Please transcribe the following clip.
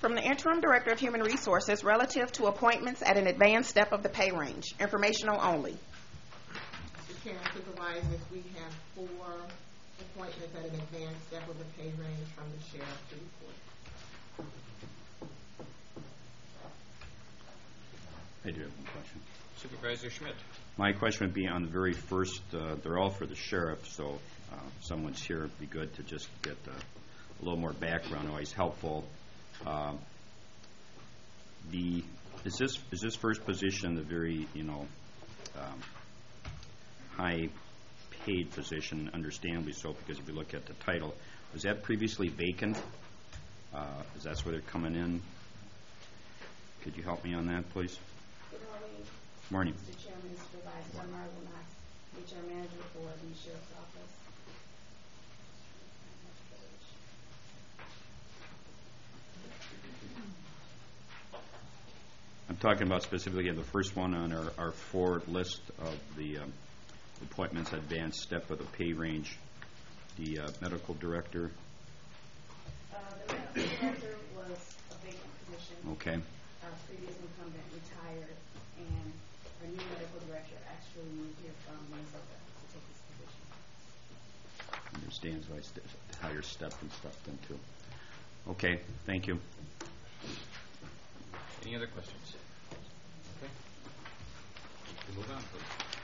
from the Interim Director of Human Resources relative to appointments at an advanced step of the pay range. Informational only. Mr. Chairman, Supervisors, we have 4 appointments at an advanced step of the pay range from the sheriff to report. I do have one question. Supervisor Schmidt. My question would be on the very first, they're all for the sheriff, so if someone's here, it'd be good to just get a little more background, always helpful. Is this first position the very, high paid position, understandably so, because if you look at the title, was that previously vacant? Is that where they're coming in? Could you help me on that, please? Good morning. Morning. Mr. Chairman, Supervisor, I'm Marla Knox, HR Manager for the Sheriff's Office. I'm talking about specifically the first one on our 4 list of the appointments at advanced step of the pay range, the medical director. The medical director was a vacant position. Okay. Our previous incumbent retired, and our new medical director actually moved here from Minnesota to take this position. Understands why higher step and stuff then too. Okay, thank you. Any other questions? Okay. We move on, please.